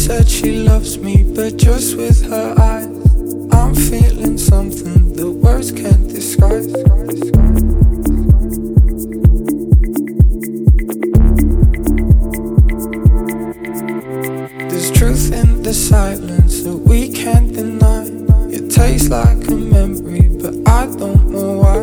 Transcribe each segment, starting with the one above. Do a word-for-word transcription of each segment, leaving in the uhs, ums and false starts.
said she loves me, but just with her eyes. I'm feeling something the words can't disguise. There's truth in the silence that we can't deny. It tastes like a memory, but I don't know why.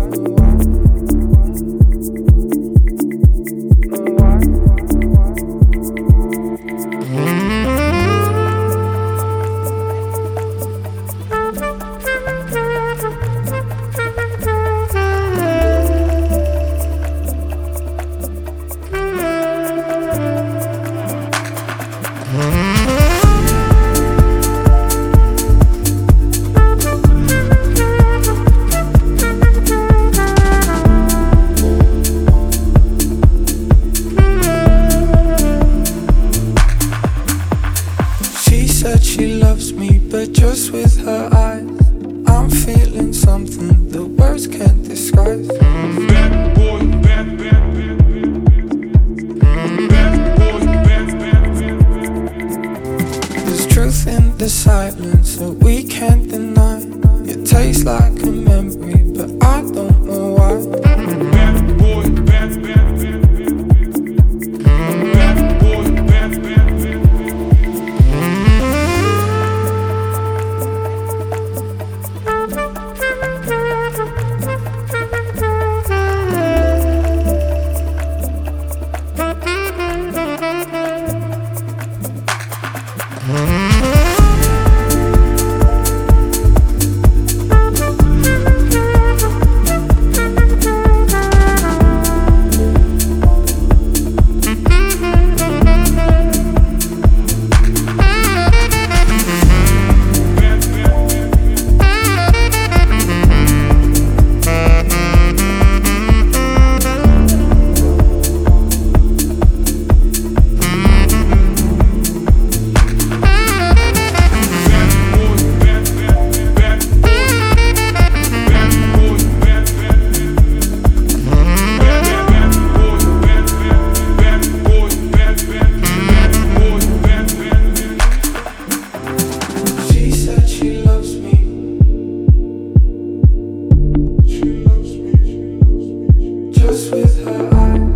Said she loves me, but just with her eyes. I'm feeling something the words can't disguise. Bad boy, bad, bad, bad, bad, bad boy, bad, bad, bad. There's truth in the silence that we can't deny. It tastes like a memory, but I don't know why. Bad boy, bad, bad, bad, bad boy, bad, bad, bad. Just with her eyes.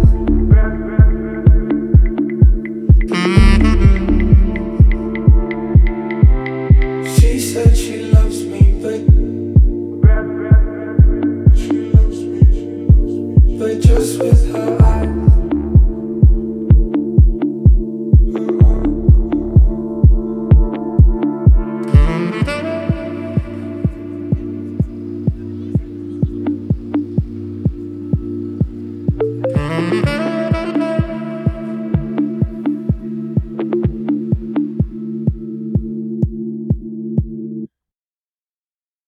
She said she loves me, but she loves me, but just with her eyes.